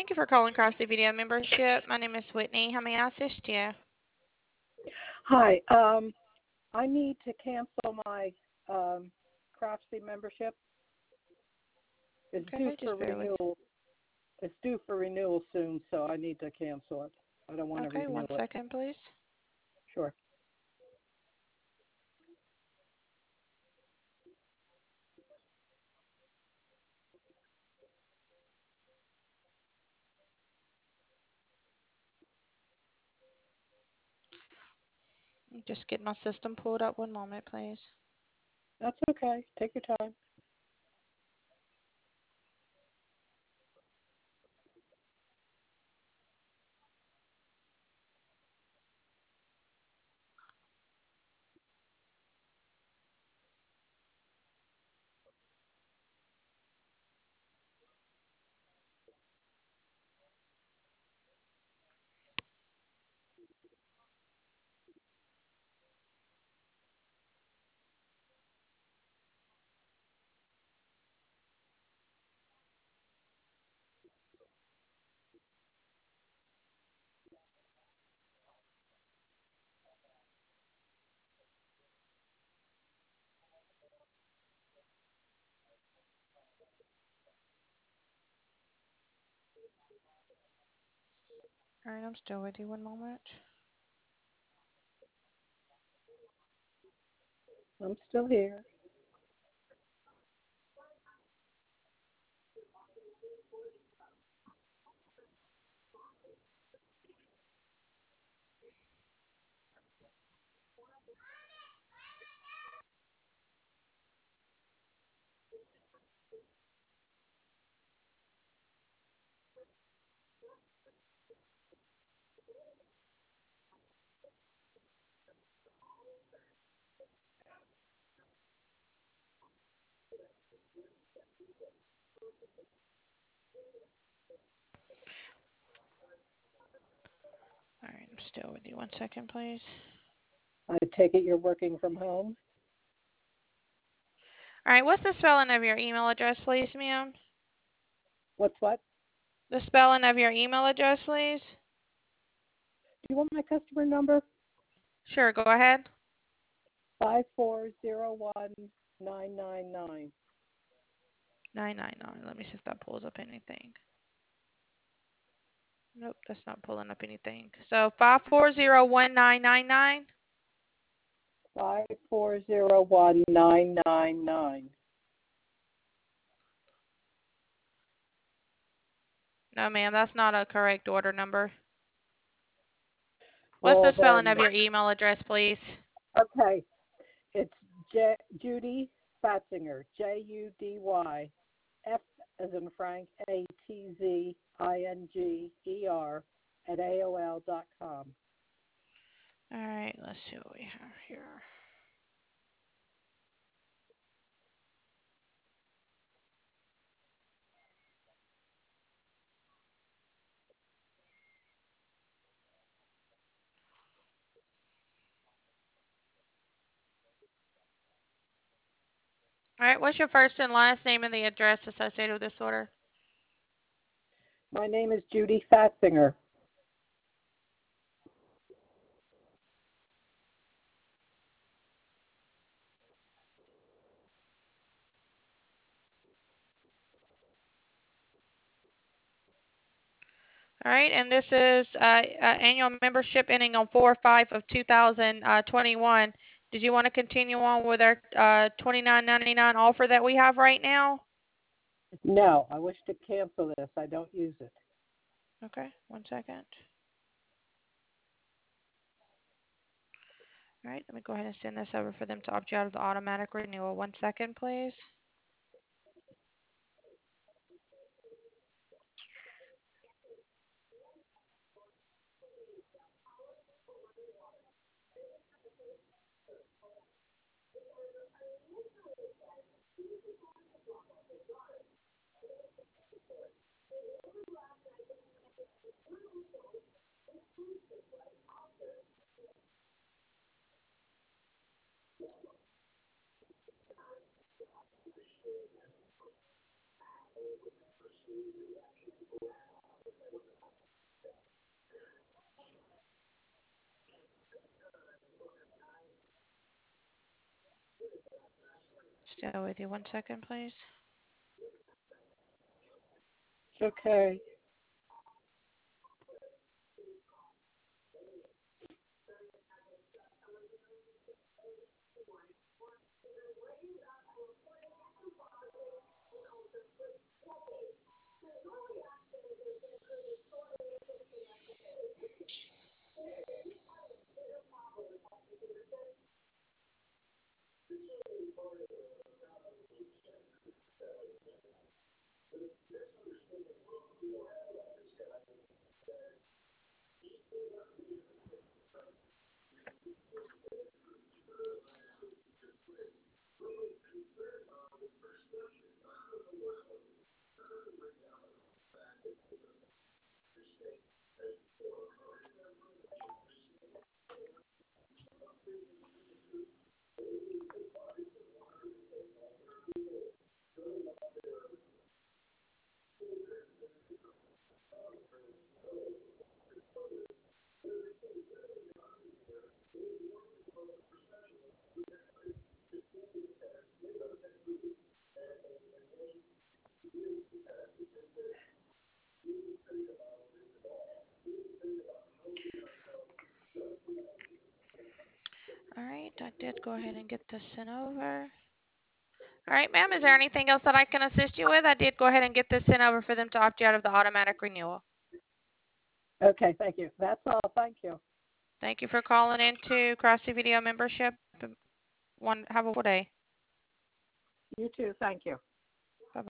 Thank you for calling Cross CVDO membership. My name is Whitney. How may I assist you? Hi. I need to cancel my Craftsy membership. It's due Okay, for just bear with. renewal. It's due for renewal soon, so I need to cancel it. I don't want to Okay, renew one it. second, please. Sure. Just get my system pulled up. One moment, please. That's okay. Take your time. All right, I'm still with you. One moment. I'm still here. All right, I'm still with you. One second, please. I take it you're working from home. All right, what's the spelling of your email address, please, ma'am? What's what? The spelling of your email address, please. Do you want my customer number? Sure, go ahead. 5401999. 999. Let me see if that pulls up anything. Nope, that's not pulling up anything. So 5401999. 5401999. No, ma'am, that's not a correct order number. What's the Well spelling then, of your email address, please? okay. It's Judy Fatzinger. Judy F as in Frank ATZINGER at AOL.com. All right, let's see what we have here. All right, what's your first and last name and the address associated with this order? My name is Judy Fatzinger. All right, and this is annual membership ending on 4/5 of 2021. Did you want to continue on with our $29.99 offer that we have right now? No, I wish to cancel this. I don't use it. Okay, one second. All right, let me go ahead and send this over for them to opt you out of the automatic renewal. One second, please. Still with you. 1 second, please. Okay. All right, I did go ahead and get this sent over. All right, ma'am, is there anything else that I can assist you with? I did go ahead and get this sent over for them to opt you out of the automatic renewal. Okay, thank you. That's all. Thank you. Thank you for calling into Cross CVDO membership. Have a good day. You too. Thank you.